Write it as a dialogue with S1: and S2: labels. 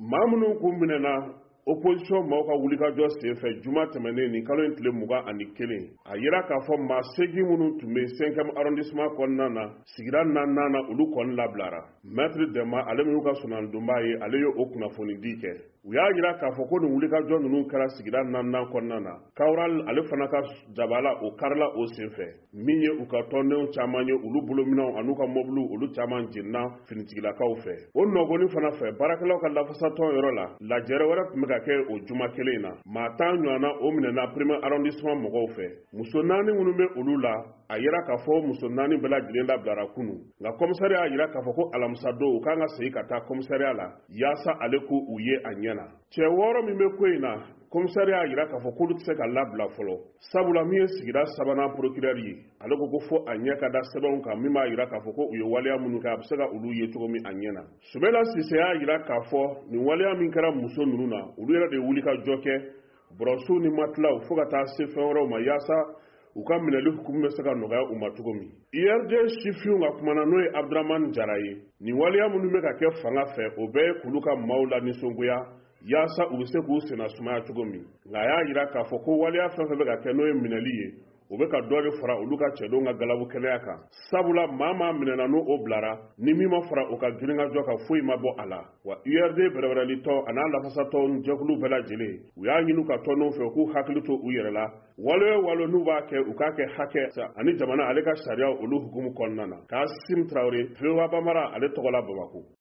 S1: Mamunu kumbinena opposition mɔgɔw ka wulikajɔ senfɛ juma tɛmɛnen nin kalo in tile 21 a yira k'a fɔ maa 8 minnu tun bɛ 5e arrondissement kɔnɔna na sigira 4nan na olu kɔni labilara. Maître Dɛma ale min y'u ka sonandonbaa ye ale y'o kunnafoni di kɛ. U y'a yira k'a fɔ ko nin wulikajɔ ninnu kɛra sigira 4nan kɔnɔna na. Kawral ale fana ka jabala o karila o senfɛ min ye u ka tɔndenw caman ye olu bolominɛw an'u ka mobiliw olu caman jenina finitigilakaw fɛ. O nɔgɔni fana fɛ baarakɛlaw ka lafasatɔn yɔrɔ la lajɛrɛ wɛrɛ tun bɛ ka kɛ o juma kelen in na. Maa 10 ɲɔgɔnna o minɛna 1er arrondissement mɔgɔw fɛ. Muso 4 minnu bɛ olu la a yira k'a fɔ muso 4 bɛɛ lajɛlen labilara kunu. Nka komisariya y'a yira k'a fɔ ko alamisa don u kan ka segin ka taa komisariya la yaasa ale ko u ye a ɲɛna. Cɛ 6 min bɛ ko in na komisariya y'a yira k'a fɔ k'olu tɛ se ka labila fɔlɔ. Sabula min ye sigira 3nan procureur ye ale ko fo a ɲɛ ka da sɛbɛnw kan min b'a yira k'a fɔ ko u ye waleya minnu kɛ a bɛ se ka olu ye cogo min a ɲɛna. Sumela Sise y'a yira k'a fɔ nin waleya min kɛra muso ninnu na olu yɛrɛ de wuli ka jɔ kɛ bɔrɔsiw ni matilaw fo ka taa se fɛn wɛrɛw ma yaasa u ka minɛli hukumu bɛ se ka nɔgɔya u ma cogo min. IRD sifinw ka kumana n'o ye Abdramane Jara ye nin waleya minnu bɛ ka kɛ fanga fɛ o bɛɛ ye k'olu ka maaw la nisɔngoya yaasa u bɛ se k'u senna sumaya cogo min. Nka a y'a yira k'a fɔ ko waleya fɛn fɛn bɛ ka kɛ n'o ye minɛli ye o bɛ ka dɔ de fara olu ka cɛdenw ka galabu kɛnɛya kan. Sabula maa minɛna n'o o bilara ni min ma fara o ka giringajɔ kan foyi ma bɔ a la. Wa URD bɛrɛbɛrɛlitɔ a n'a lafasatɔ jɛkulu bɛɛ lajɛlen u y'a ɲini ka tɔndenw fɛ k'u hakili to u yɛrɛ la. Walo n'u b'a kɛ u k'a kɛ hakɛ ani jamana ale ka sariya olu hukumu kɔnɔna na. Kasim Traoré, VOA Bambara ale tɔgɔ la Bamako.